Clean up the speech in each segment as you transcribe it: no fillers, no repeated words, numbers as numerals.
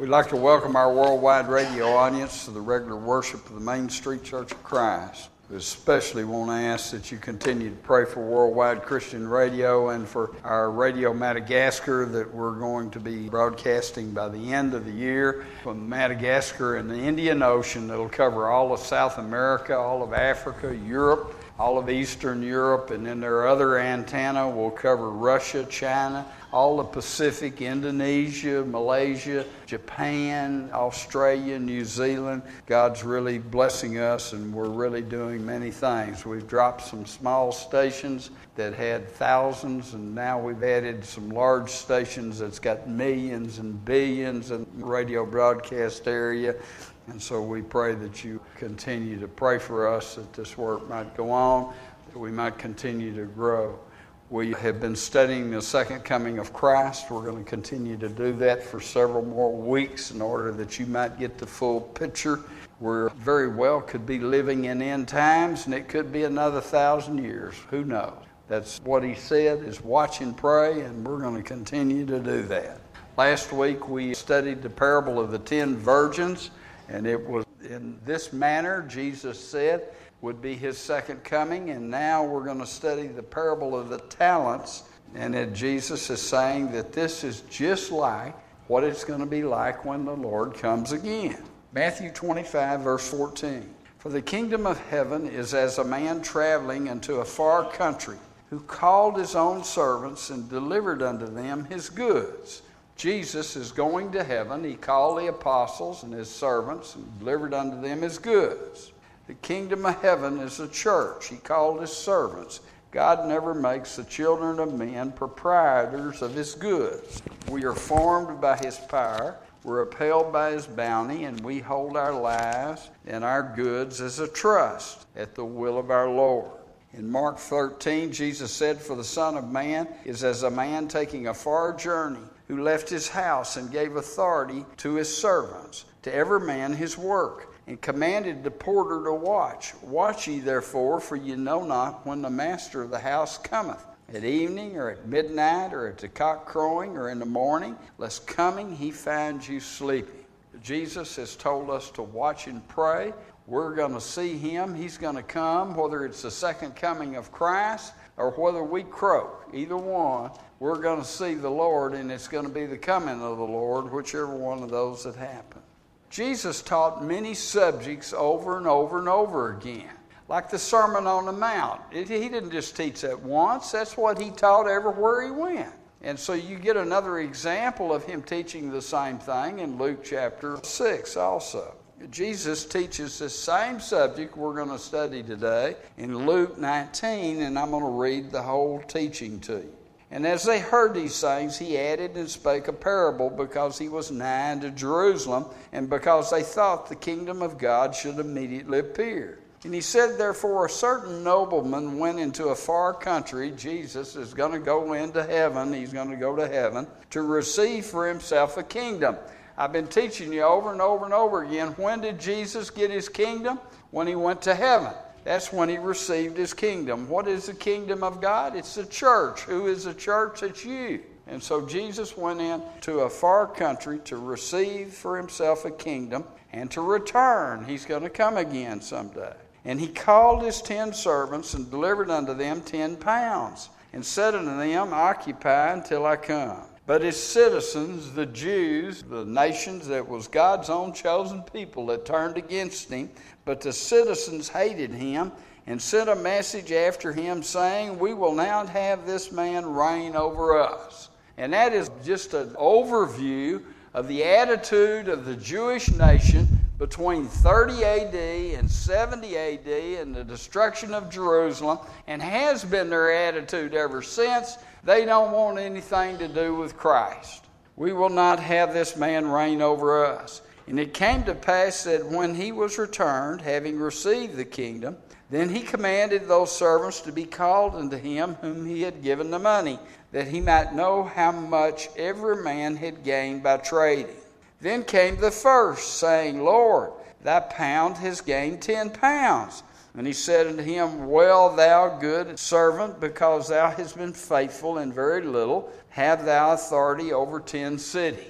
We'd like to welcome our worldwide radio audience to the regular worship of the Main Street Church of Christ. We especially want to ask that you continue to pray for Worldwide Christian Radio and for our Radio Madagascar that we're going to be broadcasting by the end of the year from Madagascar and the Indian Ocean. It'll cover all of South America, all of Africa, Europe, all of Eastern Europe, and then their other antenna will cover Russia, China, all the Pacific, Indonesia, Malaysia, Japan, Australia, New Zealand. God's really blessing us, and we're really doing many things. We've dropped some small stations that had thousands, and now we've added some large stations that's got millions and billions in the radio broadcast area. And so we pray that you continue to pray for us, that this work might go on, that we might continue to grow. We have been studying the second coming of Christ. We're going to continue to do that for several more weeks in order that you might get the full picture. We very well could be living in end times, and it could be another 1,000 years. Who knows? That's what he said, is watch and pray, and we're going to continue to do that. Last week we studied the parable of the 10 virgins, and it was in this manner Jesus said would be his second coming. And now we're going to study the parable of the talents, and that Jesus is saying that this is just like what it's going to be like when the Lord comes again. Matthew 25, verse 14. For the kingdom of heaven is as a man traveling into a far country, who called his own servants and delivered unto them his goods. Jesus is going to heaven. He called the apostles and his servants and delivered unto them his goods. The kingdom of heaven is a church. He called his servants. God never makes the children of men proprietors of his goods. We are formed by his power. We're upheld by his bounty, and we hold our lives and our goods as a trust at the will of our Lord. In Mark 13, Jesus said, For the Son of Man is as a man taking a far journey, who left his house and gave authority to his servants, to every man his work, and commanded the porter to watch. Watch ye therefore, for ye know not when the master of the house cometh, at evening, or at midnight, or at the cock crowing, or in the morning, lest coming he find you sleeping. Jesus has told us to watch and pray. We're going to see him. He's going to come, whether it's the second coming of Christ or whether we croak. Either one, we're going to see the Lord, and it's going to be the coming of the Lord, whichever one of those that happen. Jesus taught many subjects over and over and over again, like the Sermon on the Mount. He didn't just teach that once. That's what he taught everywhere he went. And so you get another example of him teaching the same thing in Luke chapter 6 also. Jesus teaches the same subject we're going to study today in Luke 19, and I'm going to read the whole teaching to you. And as they heard these things, he added and spake a parable, because he was nigh unto Jerusalem, and because they thought the kingdom of God should immediately appear. And he said, Therefore, a certain nobleman went into a far country. Jesus is going to go into heaven. He's going to go to heaven to receive for himself a kingdom. I've been teaching you over and over and over again, when did Jesus get his kingdom? When he went to heaven. That's when he received his kingdom. What is the kingdom of God? It's the church. Who is the church? It's you. And so Jesus went into a far country to receive for himself a kingdom and to return. He's going to come again someday. And he called his 10 servants and delivered unto them 10 pounds, and said unto them, Occupy until I come. But his citizens, the Jews, the nations that was God's own chosen people, that turned against him, but the citizens hated him and sent a message after him, saying, We will now have this man reign over us. And that is just an overview of the attitude of the Jewish nation between 30 A.D. and 70 A.D. and the destruction of Jerusalem, and has been their attitude ever since. They don't want anything to do with Christ. We will not have this man reign over us. And it came to pass that when he was returned, having received the kingdom, then he commanded those servants to be called unto him whom he had given the money, that he might know how much every man had gained by trading. Then came the first, saying, Lord, thy pound has gained 10 pounds. And he said unto him, Well, thou good servant, because thou hast been faithful in very little, have thou authority over 10 cities.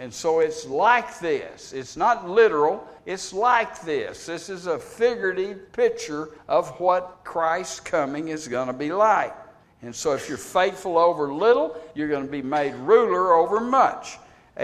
And so it's like this. It's not literal. It's like this. This is a figurative picture of what Christ's coming is going to be like. And so if you're faithful over little, you're going to be made ruler over much.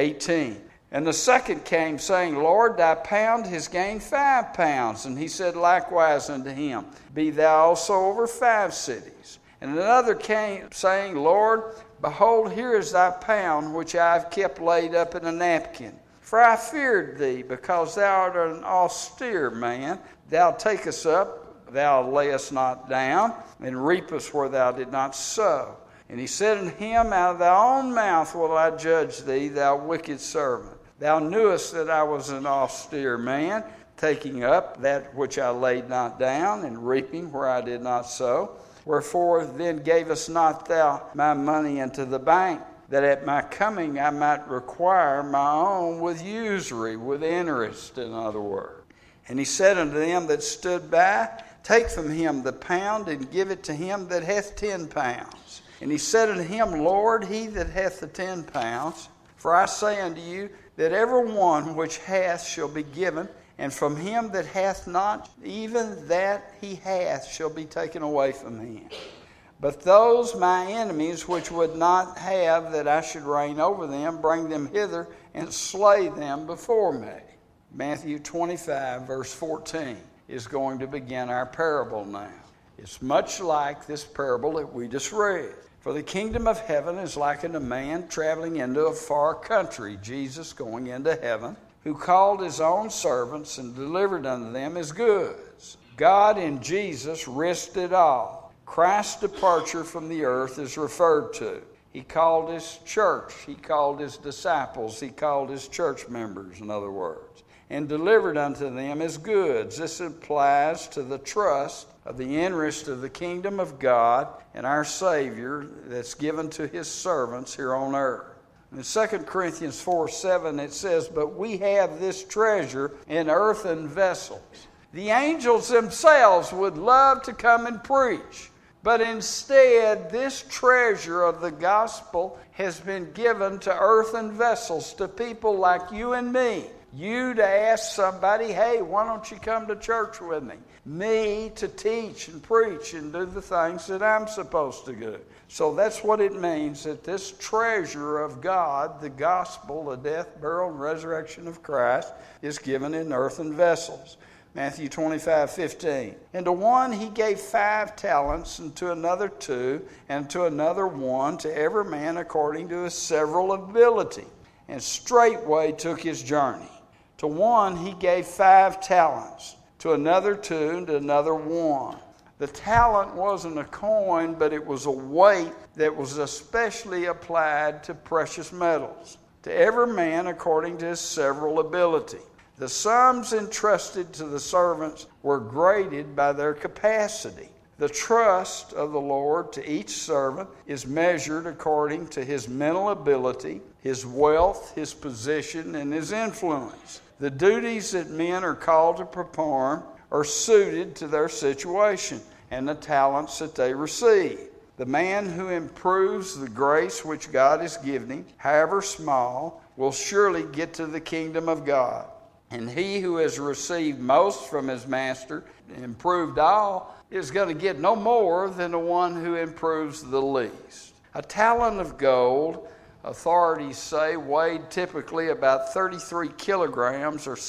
18. And the second came, saying, Lord, thy pound has gained 5 pounds. And he said likewise unto him, Be thou also over 5 cities. And another came, saying, Lord, behold, here is thy pound, which I have kept laid up in a napkin. For I feared thee, because thou art an austere man. Thou takest up, thou layest not down, and reapest where thou did not sow. And he said unto him, Out of thy own mouth will I judge thee, thou wicked servant. Thou knewest that I was an austere man, taking up that which I laid not down, and reaping where I did not sow. Wherefore then gavest not thou my money into the bank, that at my coming I might require my own with usury, with interest, in other words. And he said unto them that stood by, Take from him the pound, and give it to him that hath 10 pounds. And he said unto him, Lord, he that hath the 10 pounds, for I say unto you, that every one which hath shall be given, and from him that hath not, even that he hath shall be taken away from him. But those my enemies which would not have that I should reign over them, bring them hither, and slay them before me. Matthew 25, verse 14, is going to begin our parable now. It's much like this parable that we just read. For the kingdom of heaven is like unto a man traveling into a far country, Jesus going into heaven, who called his own servants and delivered unto them his goods. God in Jesus risked it all. Christ's departure from the earth is referred to. He called his church. He called his disciples. He called his church members, in other words, and delivered unto them his goods. This applies to the trust of the interest of the kingdom of God and our Savior that's given to his servants here on earth. In 2 Corinthians 4:7 it says, But we have this treasure in earthen vessels. The angels themselves would love to come and preach, but instead this treasure of the gospel has been given to earthen vessels, to people like you and me. You to ask somebody, hey, why don't you come to church with me? Me to teach and preach and do the things that I'm supposed to do. So that's what it means, that this treasure of God, the gospel, the death, burial, and resurrection of Christ, is given in earthen vessels. Matthew 25:15. And to one he gave 5 talents, and to another 2, and to another 1, to every man according to his several ability. And straightway took his journey. To one he gave 5 talents, to another 2, and to another 1. The talent wasn't a coin, but it was a weight that was especially applied to precious metals. To every man according to his several ability. The sums entrusted to the servants were graded by their capacity. The trust of the Lord to each servant is measured according to his mental ability, his wealth, his position, and his influence. The duties that men are called to perform are suited to their situation and the talents that they receive. The man who improves the grace which God has given him, however small, will surely get to the kingdom of God. And he who has received most from his master, improved all, is going to get no more than the one who improves the least. A talent of gold, authorities say, weighed typically about 33 kilograms or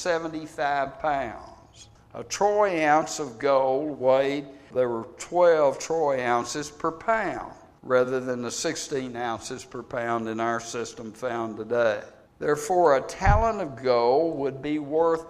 75 pounds. A troy ounce of gold weighed, there were 12 troy ounces per pound, rather than the 16 ounces per pound in our system found today. Therefore, a talent of gold would be worth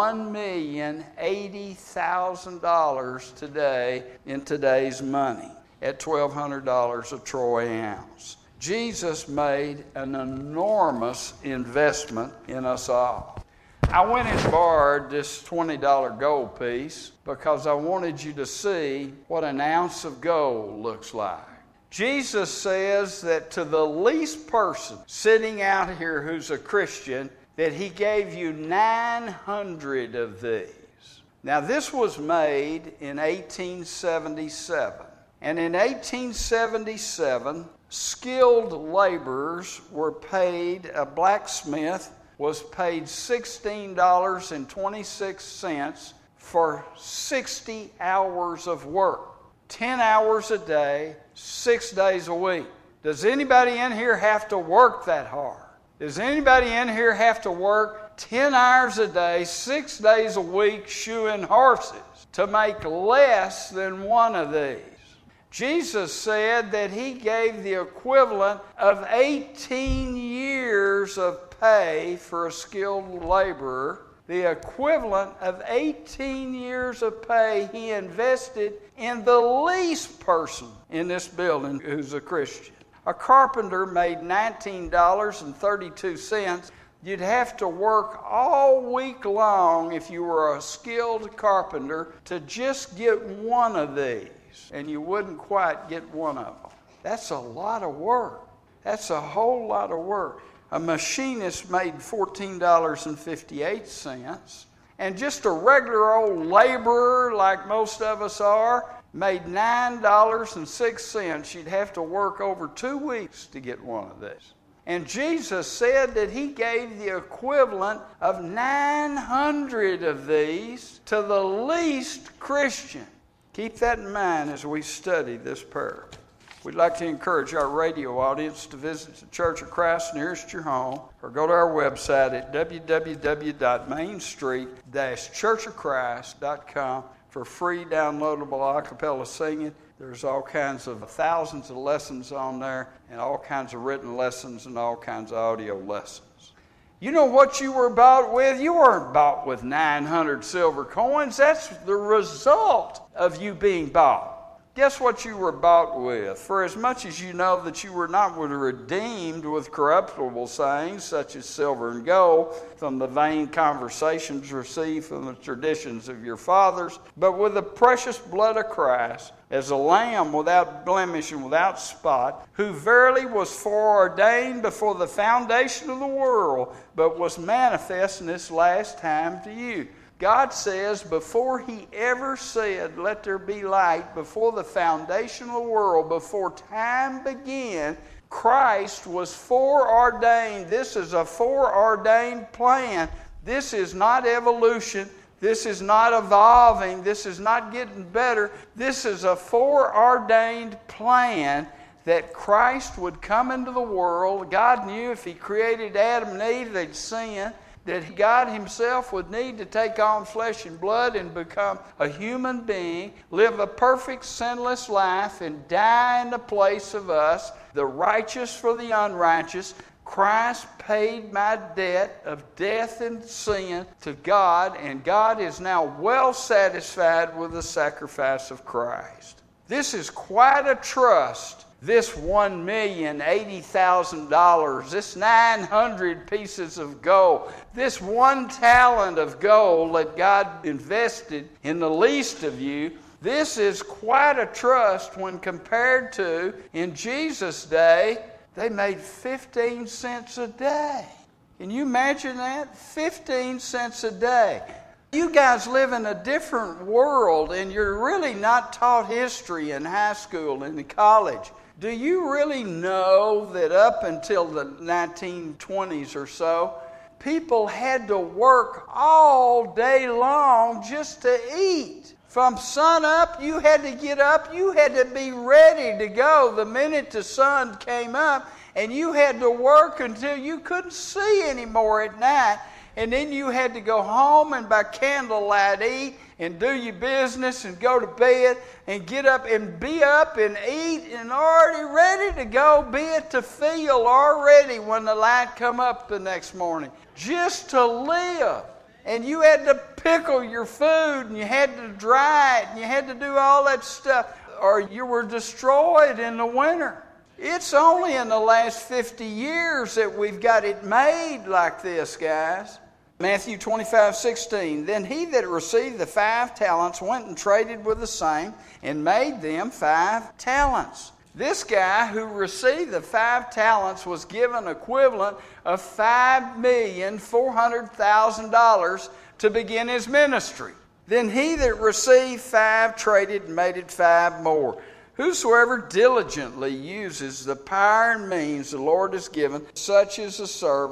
$1,080,000 today in today's money, at $1,200 a troy ounce. Jesus made an enormous investment in us all. I went and borrowed this $20 gold piece because I wanted you to see what an ounce of gold looks like. Jesus says that to the least person sitting out here who's a Christian, that he gave you 900 of these. Now, this was made in 1877. And in 1877, skilled laborers were paid, a blacksmith was paid $16.26 for 60 hours of work. 10 hours a day, 6 days a week. Does anybody in here have to work that hard? Does anybody in here have to work 10 hours a day, 6 days a week, shoeing horses to make less than one of these? Jesus said that He gave the equivalent of 18 years of pay for a skilled laborer. The equivalent of 18 years of pay He invested in the least person in this building who's a Christian. A carpenter made $19.32. You'd have to work all week long if you were a skilled carpenter to just get one of these, and you wouldn't quite get one of them. That's a lot of work. That's a whole lot of work. A machinist made $14.58, and just a regular old laborer like most of us are made $9.06. You'd have to work over 2 weeks to get one of these. And Jesus said that He gave the equivalent of 900 of these to the least Christian. Keep that in mind as we study this parable. We'd like to encourage our radio audience to visit the Church of Christ nearest your home, or go to our website at www.mainstreet-churchofchrist.com for free downloadable a cappella singing. There's all kinds of thousands of lessons on there, and all kinds of written lessons and all kinds of audio lessons. You know what you were bought with? You weren't bought with 900 silver coins. That's the result of you being bought. Guess what you were bought with? For as much as you know that you were not redeemed with corruptible things, such as silver and gold, from the vain conversations received from the traditions of your fathers, but with the precious blood of Christ, as a lamb without blemish and without spot, who verily was foreordained before the foundation of the world, but was manifest in this last time to you. God says before He ever said, let there be light, before the foundation of the world, before time began, Christ was foreordained. This is a foreordained plan. This is not evolution. This is not evolving. This is not getting better. This is a foreordained plan that Christ would come into the world. God knew if He created Adam and Eve, they'd sin. That God Himself would need to take on flesh and blood and become a human being, live a perfect sinless life, and die in the place of us, the righteous for the unrighteous. Christ paid my debt of death and sin to God, and God is now well satisfied with the sacrifice of Christ. This is quite a trust. This $1,080,000, this 900 pieces of gold, this 1 talent of gold that God invested in the least of you, this is quite a trust when compared to, in Jesus' day, they made 15 cents a day. Can you imagine that? 15 cents a day. You guys live in a different world, and you're really not taught history in high school and in college. Do you really know that up until the 1920s or so, people had to work all day long just to eat? From sun up, you had to get up, you had to be ready to go the minute the sun came up, and you had to work until you couldn't see anymore at night. And then you had to go home and by candlelight eat and do your business and go to bed and get up and be up and eat and already ready to go, be at the field already when the light come up the next morning, just to live. And you had to pickle your food and you had to dry it and you had to do all that stuff, or you were destroyed in the winter. It's only in the last 50 years that we've got it made like this, guys. Matthew 25:16. Then he that received the 5 talents went and traded with the same and made them 5 talents. This guy who received the 5 talents was given equivalent of $5,400,000 to begin his ministry. Then he that received 5 traded and made it 5 more. Whosoever diligently uses the power and means the Lord has given, such is a servant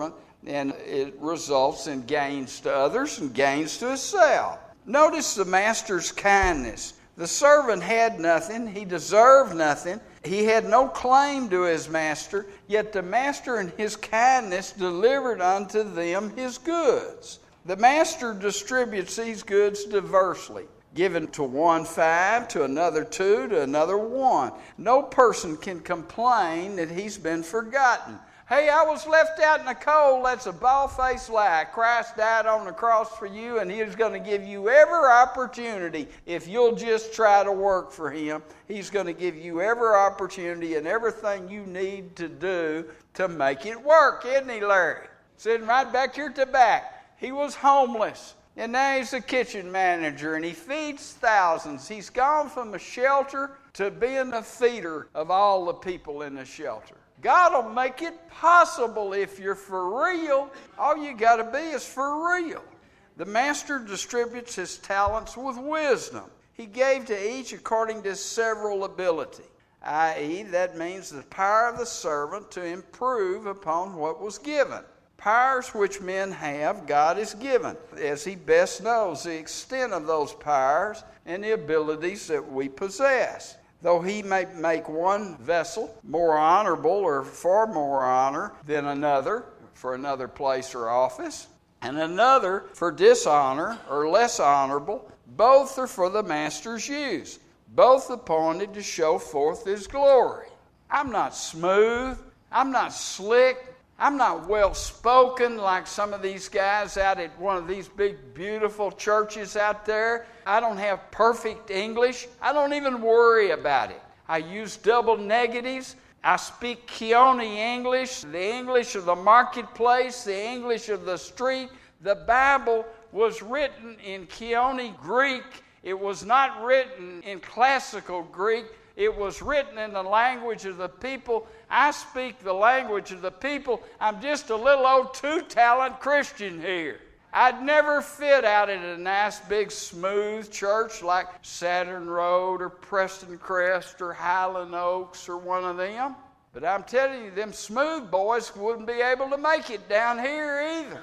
and it results in gains to others and gains to himself. Notice the master's kindness. The servant had nothing. He deserved nothing. He had no claim to his master, yet the master in his kindness delivered unto them his goods. The master distributes these goods diversely, given to one 5, to another 2, to another 1. No person can complain that he's been forgotten. Hey, I was left out in the cold. That's a bald-faced lie. Christ died on the cross for you, and He's going to give you every opportunity. If you'll just try to work for Him, He's going to give you every opportunity and everything you need to do to make it work, isn't He, Larry? Sitting right back here at the back. He was homeless, and now he's a kitchen manager, and he feeds thousands. He's gone from a shelter to being a feeder of all the people in the shelter. God will make it possible if you're for real. All you got to be is for real. The master distributes his talents with wisdom. He gave to each according to several ability, i.e., that means the power of the servant to improve upon what was given. Powers which men have, God has given, as He best knows the extent of those powers and the abilities that we possess. Though He may make one vessel more honorable or far more honor than another for another place or office, and another for dishonor or less honorable, both are for the master's use, both appointed to show forth His glory. I'm not smooth. I'm not slick. I'm not well-spoken like some of these guys out at one of these big, beautiful churches out there. I don't have perfect English. I don't even worry about it. I use double negatives. I speak Keone English, the English of the marketplace, the English of the street. The Bible was written in Keone Greek. It was not written in classical Greek. It was written in the language of the people. I speak the language of the people. I'm just a little old two-talent Christian here. I'd never fit out at a nice big smooth church like Saturn Road or Preston Crest or Highland Oaks or one of them. But I'm telling you, them smooth boys wouldn't be able to make it down here either.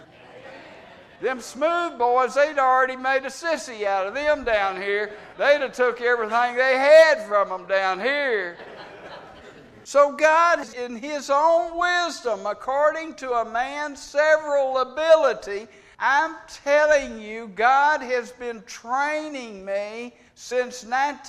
Them smooth boys, they'd already made a sissy out of them down here. They'd have took everything they had from them down here. So God, in His own wisdom, according to a man's several ability, I'm telling you, God has been training me since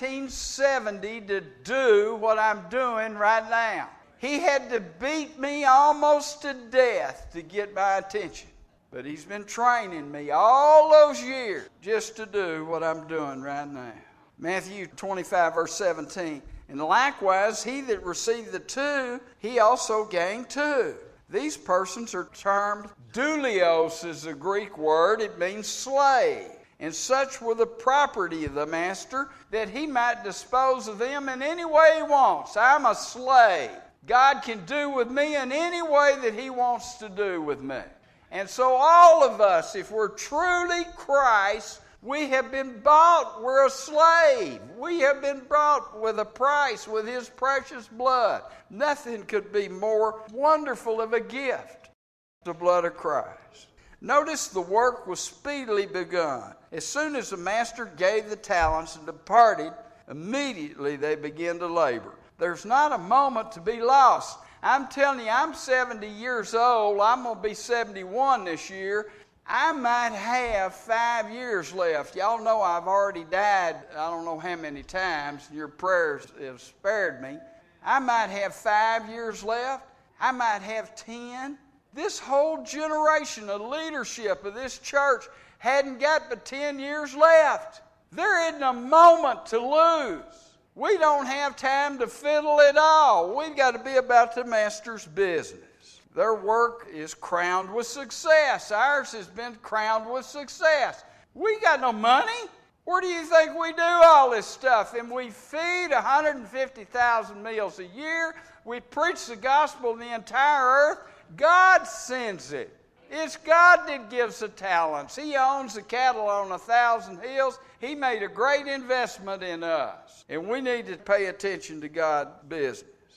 1970 to do what I'm doing right now. He had to beat me almost to death to get my attention. But He's been training me all those years just to do what I'm doing right now. Matthew 25, verse 17. And likewise, he that received the 2, he also gained 2. These persons are termed doulios is the Greek word. It means slave. And such were the property of the master that he might dispose of them in any way he wants. I'm a slave. God can do with me in any way that He wants to do with me. And so all of us, if we're truly Christ, we have been bought. We're a slave. We have been bought with a price, with His precious blood. Nothing could be more wonderful of a gift, the blood of Christ. Notice the work was speedily begun. As soon as the master gave the talents and departed, immediately they began to labor. There's not a moment to be lost. I'm telling you, I'm 70 years old. I'm going to be 71 this year. I might have 5 years left. Y'all know I've already died I don't know how many times. Your prayers have spared me. I might have 5 years left. I might have 10. This whole generation of leadership of this church hadn't got but 10 years left. There isn't a moment to lose. We don't have time to fiddle at all. We've got to be about the master's business. Their work is crowned with success. Ours has been crowned with success. We got no money. Where do you think we do all this stuff? And we feed 150,000 meals a year. We preach the gospel to the entire earth. God sends it. It's God that gives the talents. He owns the cattle on 1,000 hills. He made a great investment in us. And we need to pay attention to God's business.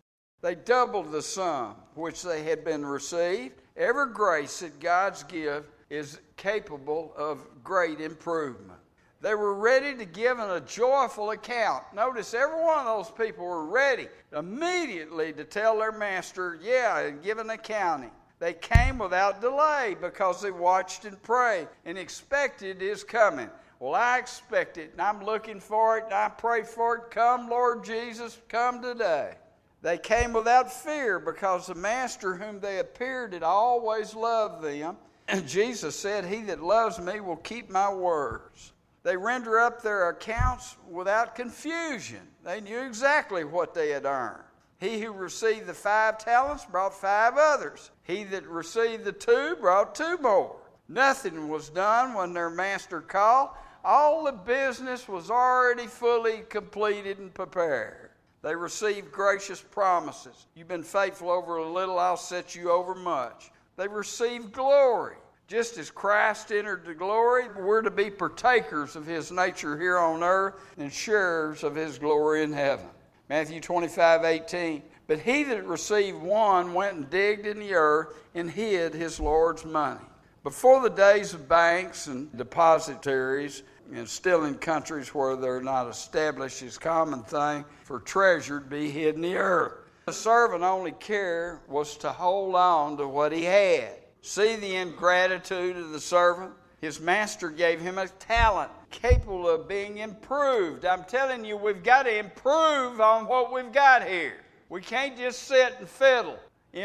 They doubled the sum which they had been received. Every grace that God's give is capable of great improvement. They were ready to give a joyful account. Notice every one of those people were ready immediately to tell their master, and give an accounting. They came without delay because they watched and prayed and expected his coming. Well, I expect it, and I'm looking for it, and I pray for it. Come, Lord Jesus, come today. They came without fear because the master whom they appeared had always loved them. And Jesus said, he that loves me will keep my words. They render up their accounts without confusion. They knew exactly what they had earned. He who received the 5 talents brought 5 others. He that received the 2 brought 2 more. Nothing was done when their master called. All the business was already fully completed and prepared. They received gracious promises. You've been faithful over a little, I'll set you over much. They received glory. Just as Christ entered the glory, we're to be partakers of his nature here on earth and sharers of his glory in heaven. Matthew 25:18. But he that received 1 went and digged in the earth and hid his Lord's money. Before the days of banks and depositories, and still in countries where they're not established, it's a common thing for treasure to be hid in the earth. The servant's only care was to hold on to what he had. See the ingratitude of the servant? His master gave him a talent capable of being improved. I'm telling you, we've got to improve on what we've got here. We can't just sit and fiddle.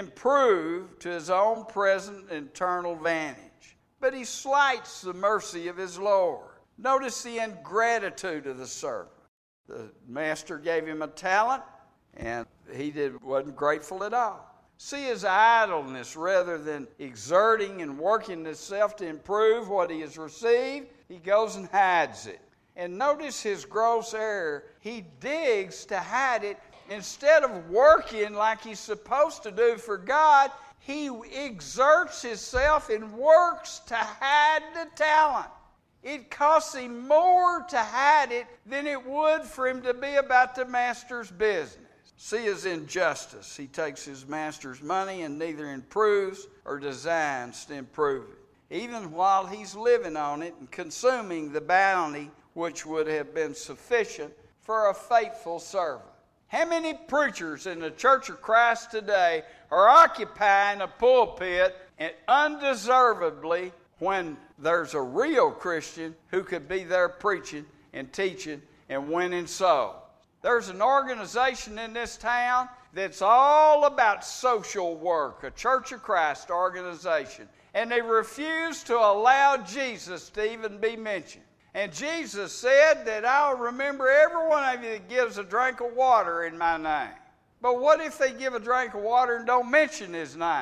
Improve to his own present eternal vantage. But he slights the mercy of his Lord. Notice the ingratitude of the servant. The master gave him a talent, and he wasn't grateful at all. See his idleness rather than exerting and working himself to improve what he has received. He goes and hides it. And notice his gross error. He digs to hide it. Instead of working like he's supposed to do for God, he exerts himself and works to hide the talent. It costs him more to hide it than it would for him to be about the master's business. See his injustice. He takes his master's money and neither improves or designs to improve it, even while he's living on it and consuming the bounty which would have been sufficient for a faithful servant. How many preachers in the Church of Christ today are occupying a pulpit and undeservedly when there's a real Christian who could be there preaching and teaching and winning souls? There's an organization in this town that's all about social work, a Church of Christ organization. And they refuse to allow Jesus to even be mentioned. And Jesus said that I'll remember every one of you that gives a drink of water in my name. But what if they give a drink of water and don't mention his name?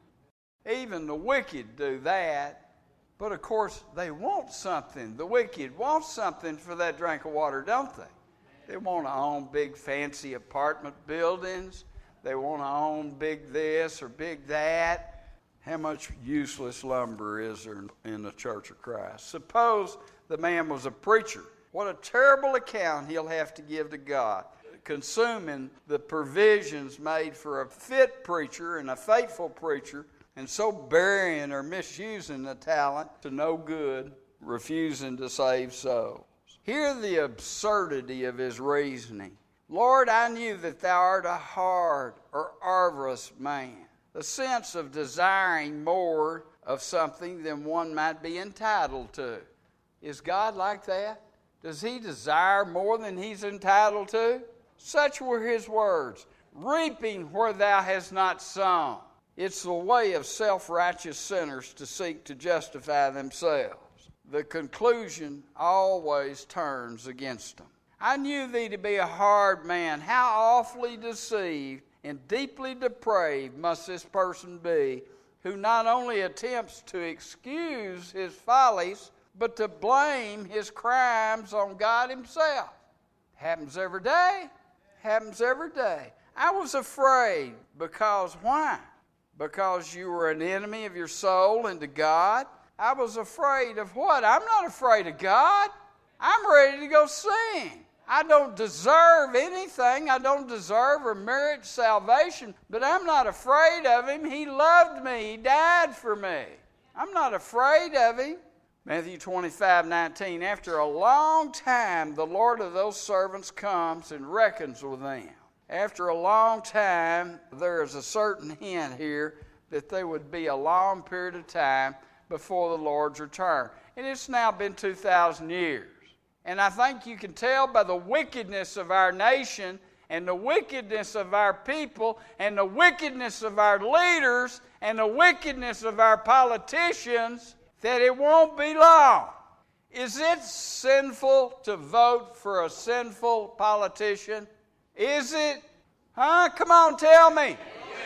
Even the wicked do that. But of course, they want something. The wicked want something for that drink of water, don't they? They want to own big fancy apartment buildings. They want to own big this or big that. How much useless lumber is there in the Church of Christ? Suppose the man was a preacher. What a terrible account he'll have to give to God, consuming the provisions made for a fit preacher and a faithful preacher, and so burying or misusing the talent to no good, refusing to save souls. Hear the absurdity of his reasoning. Lord, I knew that thou art a hard or avarice man. The sense of desiring more of something than one might be entitled to. Is God like that? Does he desire more than he's entitled to? Such were his words. Reaping where thou hast not sown. It's the way of self-righteous sinners to seek to justify themselves. The conclusion always turns against them. I knew thee to be a hard man. How awfully deceived and deeply depraved must this person be, who not only attempts to excuse his follies, but to blame his crimes on God himself. Happens every day. Happens every day. I was afraid because why? Because you were an enemy of your soul and to God. I was afraid of what? I'm not afraid of God. I'm ready to go sing. I don't deserve anything. I don't deserve or merit salvation, but I'm not afraid of him. He loved me. He died for me. I'm not afraid of him. Matthew 25:19, after a long time, the Lord of those servants comes and reckons with them. After a long time, there is a certain hint here that there would be a long period of time before the Lord's return. And it's now been 2,000 years. And I think you can tell by the wickedness of our nation and the wickedness of our people and the wickedness of our leaders and the wickedness of our politicians that it won't be long. Is it sinful to vote for a sinful politician? Is it? Huh? Come on, tell me.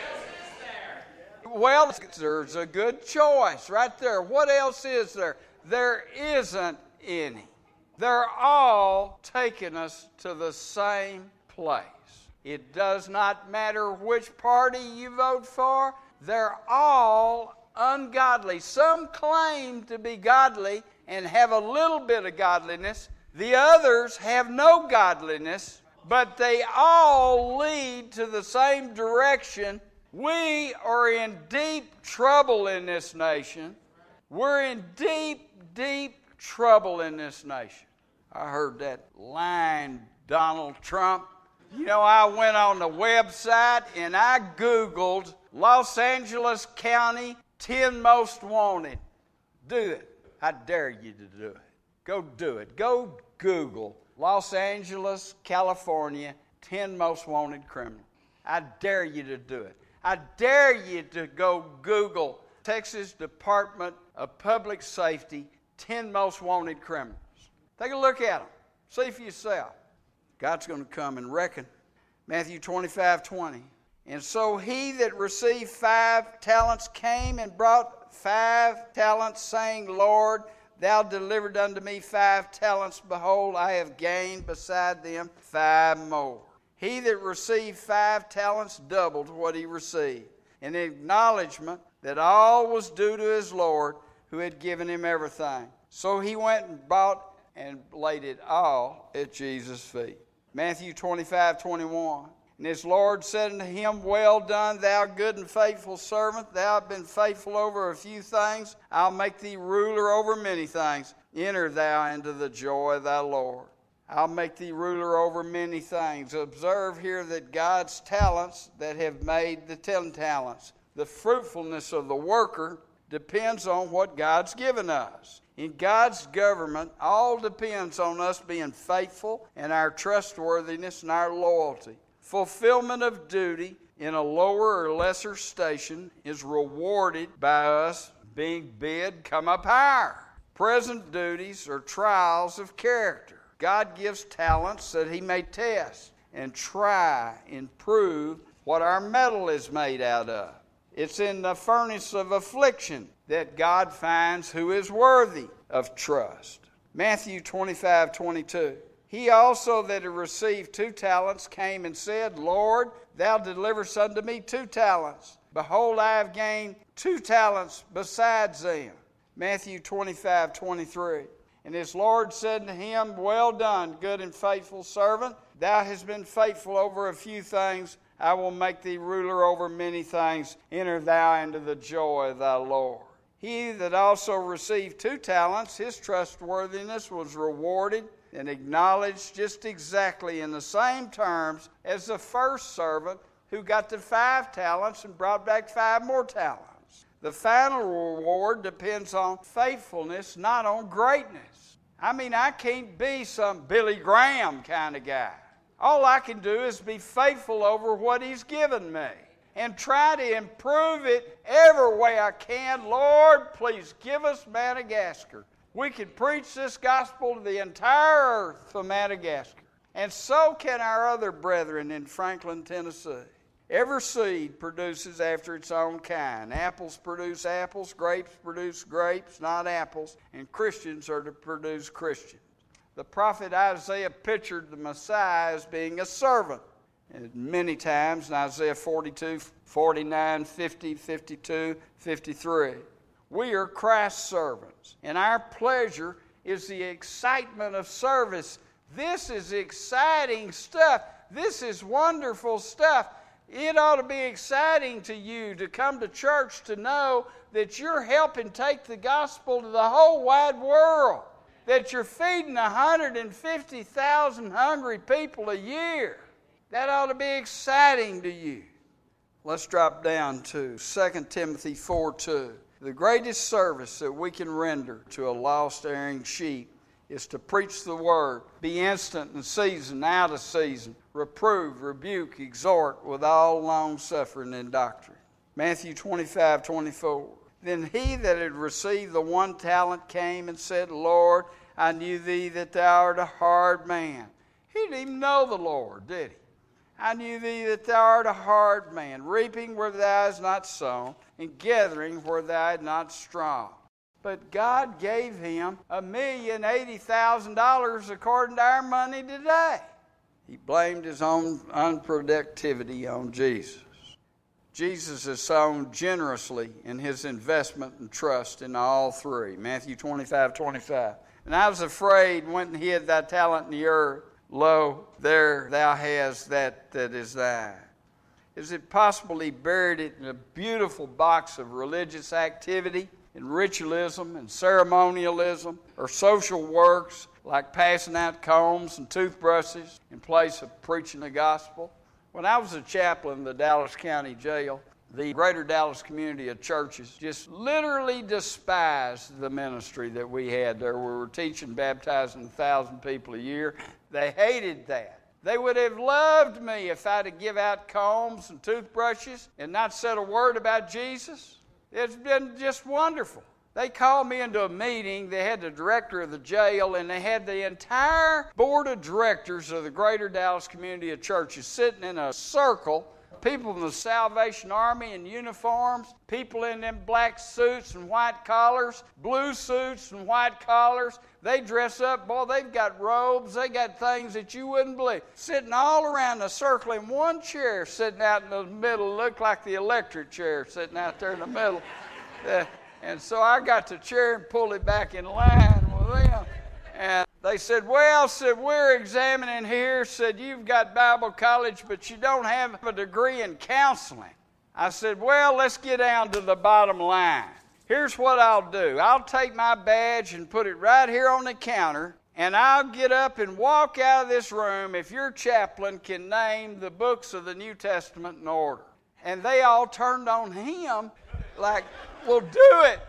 Well, there's a good choice right there. What else is there? There isn't any. They're all taking us to the same place. It does not matter which party you vote for. They're all ungodly. Some claim to be godly and have a little bit of godliness. The others have no godliness, but they all lead to the same direction. We are in deep trouble in this nation. We're in deep, deep trouble in this nation. I heard that line, Donald Trump. You know, I went on the website and I Googled Los Angeles County 10 most wanted. Do it. I dare you to do it. Go do it. Go Google Los Angeles, California, 10 most wanted criminals. I dare you to do it. I dare you to go Google Texas Department of Public Safety, 10 most wanted criminals. Take a look at them. See for yourself. God's going to come and reckon. Matthew 25:20. And so he that received 5 talents came and brought 5 talents, saying, Lord, thou delivered unto me 5 talents. Behold, I have gained beside them 5 more. He that received 5 talents doubled what he received, in acknowledgement that all was due to his Lord, who had given him everything. So he went and bought and laid it all at Jesus' feet. Matthew 25:21. And his Lord said unto him, Well done, thou good and faithful servant. Thou hast been faithful over a few things. I'll make thee ruler over many things. Enter thou into the joy of thy Lord. I'll make thee ruler over many things. Observe here that God's talents that have made the 10 talents. The fruitfulness of the worker depends on what God's given us. In God's government, all depends on us being faithful and our trustworthiness and our loyalty. Fulfillment of duty in a lower or lesser station is rewarded by us being bid come up higher. Present duties are trials of character. God gives talents that he may test and try and prove what our metal is made out of. It's in the furnace of affliction that God finds who is worthy of trust. Matthew 25:22. He also that had received 2 talents came and said, Lord, thou deliverest unto me 2 talents. Behold, I have gained 2 talents besides them. Matthew 25:23. And his Lord said to him, Well done, good and faithful servant. Thou hast been faithful over a few things. I will make thee ruler over many things. Enter thou into the joy of thy Lord. He that also received 2 talents, his trustworthiness was rewarded and acknowledged just exactly in the same terms as the first servant who got the 5 talents and brought back 5 more talents. The final reward depends on faithfulness, not on greatness. I mean, I can't be some Billy Graham kind of guy. All I can do is be faithful over what he's given me and try to improve it every way I can. Lord, please give us Madagascar. We can preach this gospel to the entire earth from Madagascar. And so can our other brethren in Franklin, Tennessee. Every seed produces after its own kind. Apples produce apples, grapes produce grapes, not apples, and Christians are to produce Christians. The prophet Isaiah pictured the Messiah as being a servant. And many times in Isaiah 42, 49, 50, 52, 53. We are Christ's servants, and our pleasure is the excitement of service This is exciting stuff. This is wonderful stuff. It ought to be exciting to you to come to church to know that you're helping take the gospel to the whole wide world, that you're feeding 150,000 hungry people a year. That ought to be exciting to you. Let's drop down to 2 Timothy 4:2. The greatest service that we can render to a lost erring sheep is to preach the word, be instant in season, out of season, reprove, rebuke, exhort with all long-suffering and doctrine. Matthew 25:24. Then he that had received the 1 talent came and said, Lord, I knew thee that thou art a hard man. He didn't even know the Lord, did he? I knew thee that thou art a hard man, reaping where thou hast not sown, and gathering where thou hast not strawed. But God gave him $1,080,000 according to our money today. He blamed his own unproductivity on Jesus. Jesus has sown generously in his investment and trust in all three. Matthew 25:25. And I was afraid, went and hid thy talent in the earth. Lo, there thou hast that is thine. Is it possible he buried it in a beautiful box of religious activity, and ritualism and ceremonialism, or social works like passing out combs and toothbrushes in place of preaching the gospel? When I was a chaplain in the Dallas County Jail, the greater Dallas community of churches just literally despised the ministry that we had there. We were teaching, baptizing 1,000 people a year. They hated that. They would have loved me if I'd have given out combs and toothbrushes and not said a word about Jesus. It's been just wonderful. They called me into a meeting. They had the director of the jail, and they had the entire board of directors of the greater Dallas community of churches sitting in a circle. People from the Salvation Army in uniforms, people in them black suits and white collars, blue suits and white collars. They dress up, boy, they've got robes, they got things that you wouldn't believe. Sitting all around the circle in one chair, sitting out in the middle, looked like the electric chair sitting out there in the middle. And so I got the chair and pulled it back in line with them. And they said, we're examining here. Said, you've got Bible college, but you don't have a degree in counseling. I said, well, let's get down to the bottom line. Here's what I'll do. I'll take my badge and put it right here on the counter, and I'll get up and walk out of this room if your chaplain can name the books of the New Testament in order. And they all turned on him like, well, do it.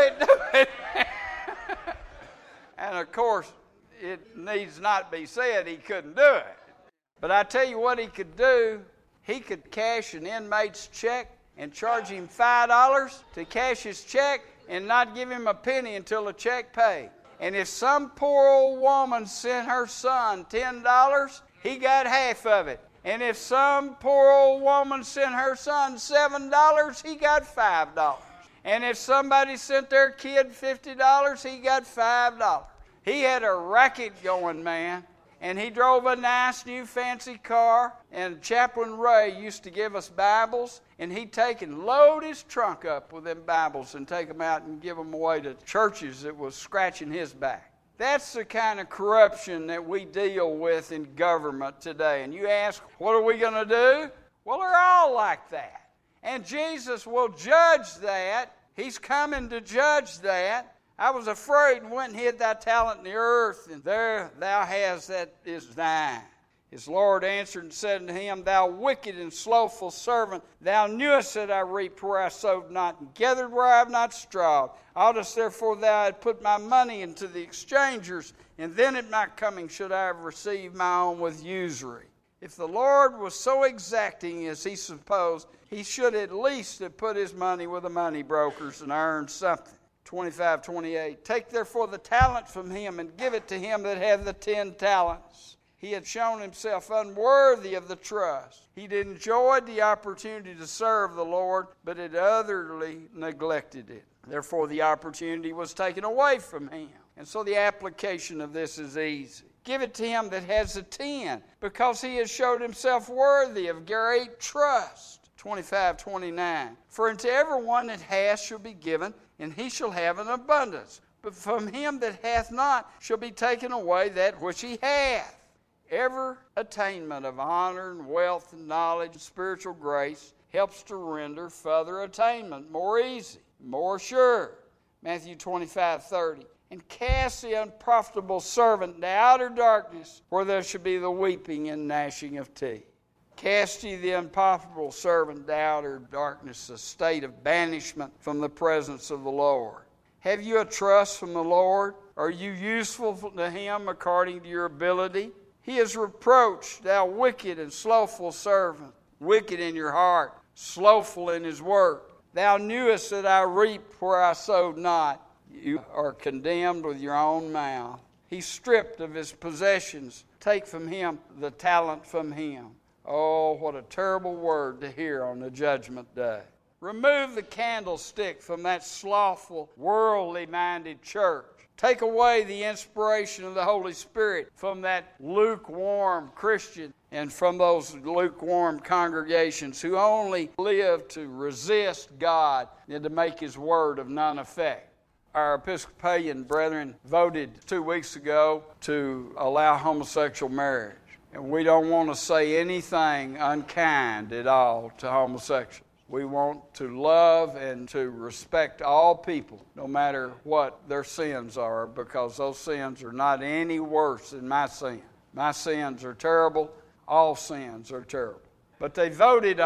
And of course, it needs not be said he couldn't do it. But I tell you what he could do. He could cash an inmate's check and charge him $5 to cash his check and not give him a penny until the check paid. And if some poor old woman sent her son $10, he got half of it. And if some poor old woman sent her son $7, he got $5. And if somebody sent their kid $50, he got $5. He had a racket going, man. And he drove a nice new fancy car. And Chaplain Ray used to give us Bibles. And he'd take and load his trunk up with them Bibles and take them out and give them away to churches that was scratching his back. That's the kind of corruption that we deal with in government today. And you ask, what are we going to do? Well, they're all like that. And Jesus will judge that. He's coming to judge that. I was afraid and went and hid thy talent in the earth, and there thou hast that is thine. His Lord answered and said unto him, thou wicked and slothful servant, thou knewest that I reaped where I sowed not, and gathered where I have not strawed. Oughtest therefore thou had put my money into the exchangers, and then at my coming should I have received my own with usury. If the Lord was so exacting as he supposed, he should at least have put his money with the money brokers and earned something. 25:28. Take therefore the talent from him and give it to him that had the 10 talents. He had shown himself unworthy of the trust. He'd enjoyed the opportunity to serve the Lord, but had utterly neglected it. Therefore the opportunity was taken away from him. And so the application of this is easy. Give it to him that has the 10, because he has showed himself worthy of great trust. 25:29. For unto everyone that hath shall be given, and he shall have an abundance. but from him that hath not shall be taken away that which he hath. Every attainment of honor and wealth and knowledge and spiritual grace helps to render further attainment more easy, more sure. Matthew 25:30. And cast the unprofitable servant into outer darkness, where there shall be the weeping and gnashing of teeth. Cast ye the unprofitable servant into outer darkness, a state of banishment from the presence of the Lord. Have you a trust from the Lord? Are you useful to him according to your ability? He is reproached, thou wicked and slothful servant, wicked in your heart, slothful in his work. Thou knewest that I reaped where I sowed not. You are condemned with your own mouth. He's stripped of his possessions. Take from him the talent from him. Oh, what a terrible word to hear on the judgment day. Remove the candlestick from that slothful, worldly-minded church. Take away the inspiration of the Holy Spirit from that lukewarm Christian and from those lukewarm congregations who only live to resist God and to make his word of none effect. Our Episcopalian brethren voted 2 weeks ago to allow homosexual marriage. And we don't want to say anything unkind at all to homosexuals. We want to love and to respect all people, no matter what their sins are, because those sins are not any worse than my sin. My sins are terrible. All sins are terrible. But they voted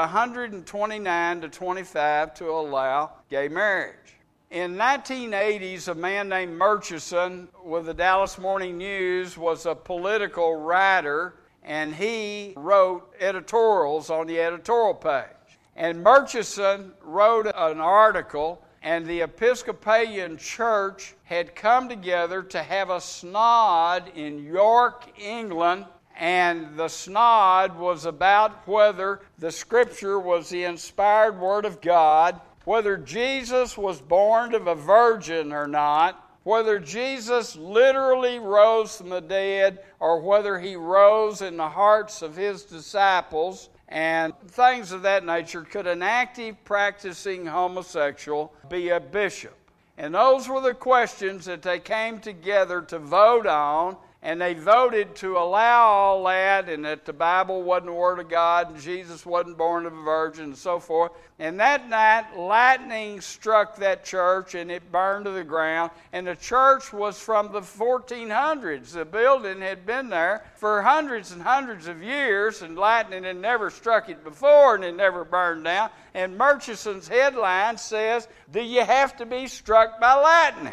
129 to 25 to allow gay marriage. In 1980s, a man named Murchison with the Dallas Morning News was a political writer, and he wrote editorials on the editorial page. And Murchison wrote an article, and the Episcopalian Church had come together to have a synod in York, England, and the synod was about whether the Scripture was the inspired Word of God, whether Jesus was born of a virgin or not, whether Jesus literally rose from the dead, or whether he rose in the hearts of his disciples, and things of that nature. Could an active, practicing homosexual be a bishop? And those were the questions that they came together to vote on. And they voted to allow all that, and that the Bible wasn't the Word of God, and Jesus wasn't born of a virgin, and so forth. And that night, lightning struck that church, and it burned to the ground. And the church was from the 1400s. The building had been there for hundreds and hundreds of years, and lightning had never struck it before, and it never burned down. And Murchison's headline says, "Do you have to be struck by lightning?"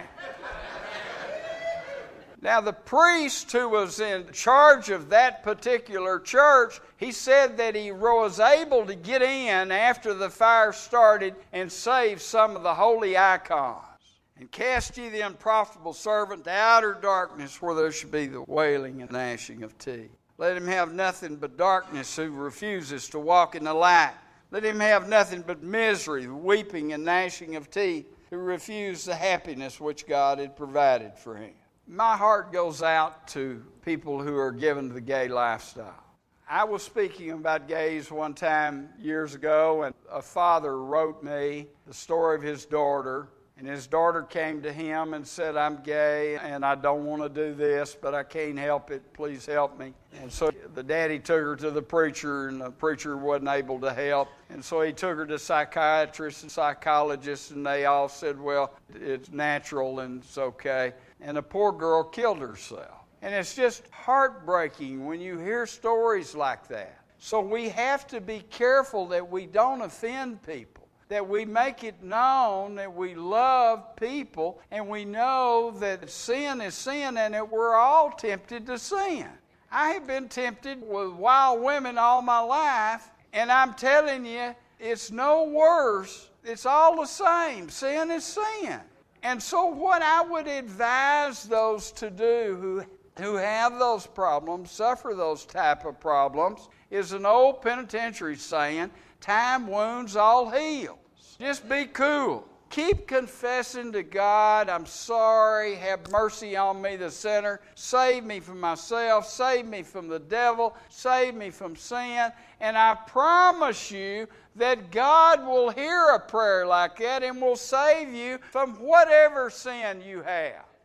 Now, the priest who was in charge of that particular church, he said that he was able to get in after the fire started and save some of the holy icons. And cast ye the unprofitable servant to outer darkness, where there should be the wailing and gnashing of teeth. Let him have nothing but darkness who refuses to walk in the light. Let him have nothing but misery, weeping and gnashing of teeth, who refuse the happiness which God had provided for him. My heart goes out to people who are given to the gay lifestyle. I was speaking about gays one time years ago, and a father wrote me the story of his daughter. And his daughter came to him and said, "I'm gay and I don't want to do this, but I can't help it. Please help me." And so the daddy took her to the preacher, and the preacher wasn't able to help. And so he took her to psychiatrists and psychologists, and they all said, "Well, it's natural and it's okay." And the poor girl killed herself. And it's just heartbreaking when you hear stories like that. So we have to be careful that we don't offend people, that we make it known that we love people, and we know that sin is sin and that we're all tempted to sin. I have been tempted with wild women all my life, and I'm telling you, it's no worse. It's all the same. Sin is sin. And so what I would advise those to do who have those problems, suffer those type of problems, is an old penitentiary saying, time wounds all heals. Just be cool. Keep confessing to God, "I'm sorry, have mercy on me, the sinner. Save me from myself, save me from the devil, save me from sin." And I promise you that God will hear a prayer like that and will save you from whatever sin you have.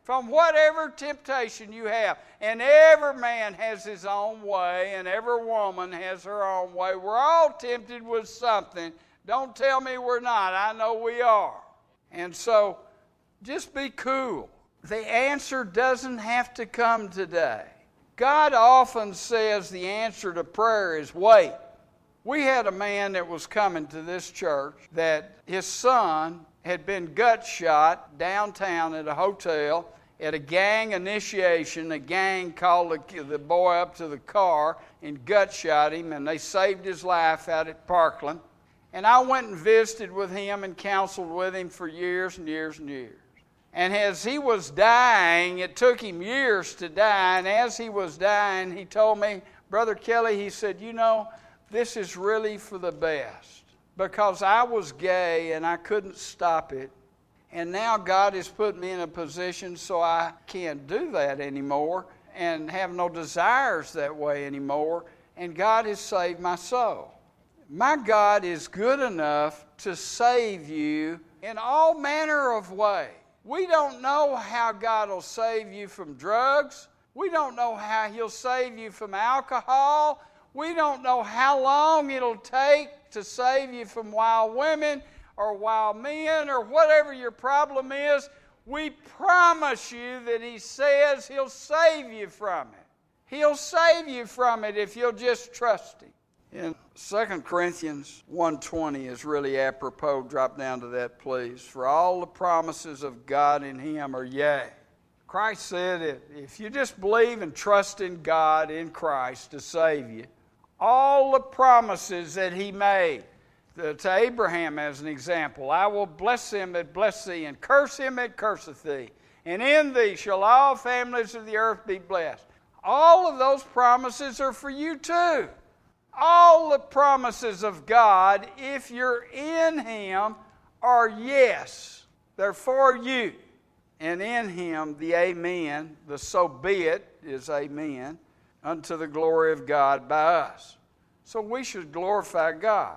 from whatever temptation you have. And every man has his own way, and every woman has her own way. We're all tempted with something. Don't tell me we're not. I know we are. And so, just be cool. The answer doesn't have to come today. God often says the answer to prayer is wait. We had a man that was coming to this church that his son had been gut shot downtown at a hotel at a gang initiation. A gang called the boy up to the car and gut shot him, and they saved his life out at Parkland. And I went and visited with him and counseled with him for years and years and years. And as he was dying, it took him years to die, and as he was dying, he told me, Brother Kelly, he said, you know, this is really for the best, because I was gay and I couldn't stop it. And now God has put me in a position so I can't do that anymore and have no desires that way anymore. And God has saved my soul. My God is good enough to save you in all manner of ways. We don't know how God will save you from drugs. We don't know how He'll save you from alcohol. We don't know how long it'll take to save you from wild women or wild men or whatever your problem is. We promise you that He says He'll save you from it. He'll save you from it if you'll just trust Him. In 2 Corinthians 1:20 is really apropos. Drop down to that, please. For all the promises of God in Him are yea. Christ said it. If you just believe and trust in God, in Christ, to save you, all the promises that He made to Abraham as an example, I will bless him that bless thee, and curse him that curseth thee. And in thee shall all families of the earth be blessed. All of those promises are for you too. All the promises of God, if you're in Him, are yes. They're for you. And in Him, the amen, the so be it, is amen, unto the glory of God by us. So we should glorify God.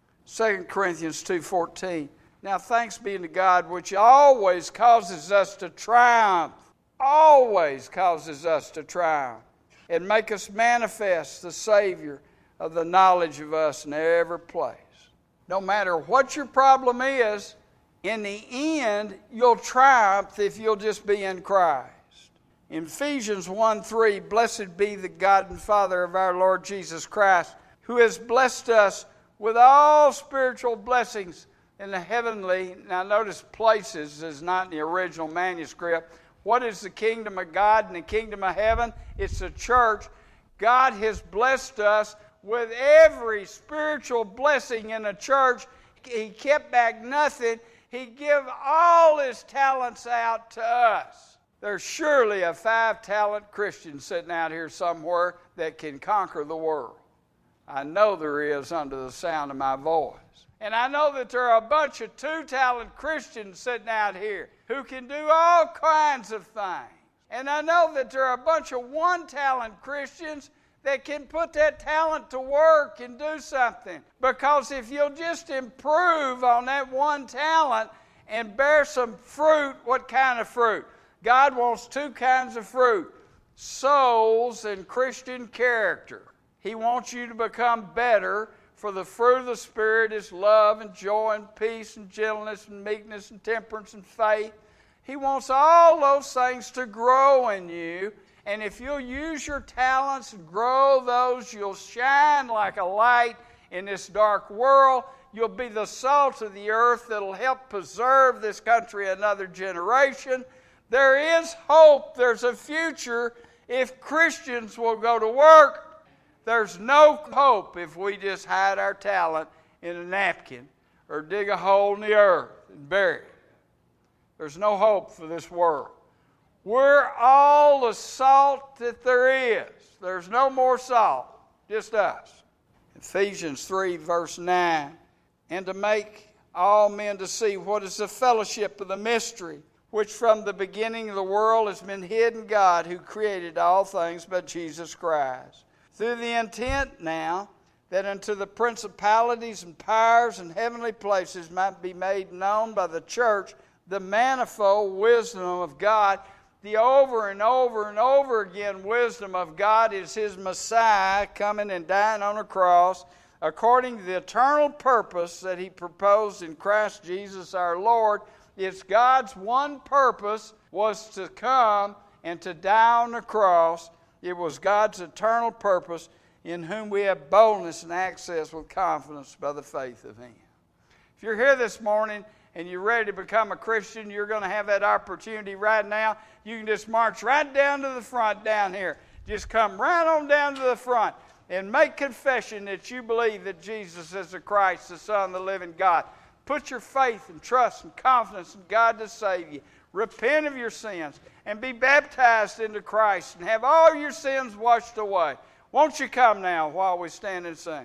2 Corinthians 2:14. Now thanks be to God, which always causes us to triumph. Always causes us to triumph. And make us manifest the Savior of the knowledge of us in every place. No matter what your problem is, in the end, you'll triumph if you'll just be in Christ. In Ephesians 1:3, blessed be the God and Father of our Lord Jesus Christ, who has blessed us with all spiritual blessings in the heavenly. Now notice places is not in the original manuscript. What is the kingdom of God and the kingdom of heaven? It's the church. God has blessed us with every spiritual blessing in the church. He kept back nothing. He gave all His talents out to us. There's surely a 5-talent Christian sitting out here somewhere that can conquer the world. I know there is under the sound of my voice. And I know that there are a bunch of 2-talent Christians sitting out here who can do all kinds of things. And I know that there are a bunch of 1-talent Christians that can put that talent to work and do something. Because if you'll just improve on that 1 talent and bear some fruit, what kind of fruit? God wants 2 kinds of fruit: souls and Christian character. He wants you to become better, for the fruit of the Spirit is love and joy and peace and gentleness and meekness and temperance and faith. He wants all those things to grow in you. And if you'll use your talents and grow those, you'll shine like a light in this dark world. You'll be the salt of the earth that'll help preserve this country another generation. There is hope. There's a future if Christians will go to work. There's no hope if we just hide our talent in a napkin or dig a hole in the earth and bury it. There's no hope for this world. We're all the salt that there is. There's no more salt, just us. Ephesians 3, verse 9. And to make all men to see what is the fellowship of the mystery, which from the beginning of the world has been hid in God, who created all things by Jesus Christ. Through the intent now that unto the principalities and powers and heavenly places might be made known by the church the manifold wisdom of God. the over and over and over again wisdom of God is His Messiah coming and dying on a cross according to the eternal purpose that He proposed in Christ Jesus our Lord. It's God's one purpose was to come and to die on the cross. It was God's eternal purpose, in whom we have boldness and access with confidence by the faith of Him. If you're here this morning and you're ready to become a Christian, you're going to have that opportunity right now. You can just march right down to the front down here. Just come right on down to the front and make confession that you believe that Jesus is the Christ, the Son of the living God. Put your faith and trust and confidence in God to save you. Repent of your sins and be baptized into Christ and have all your sins washed away. Won't you come now while we stand and sing?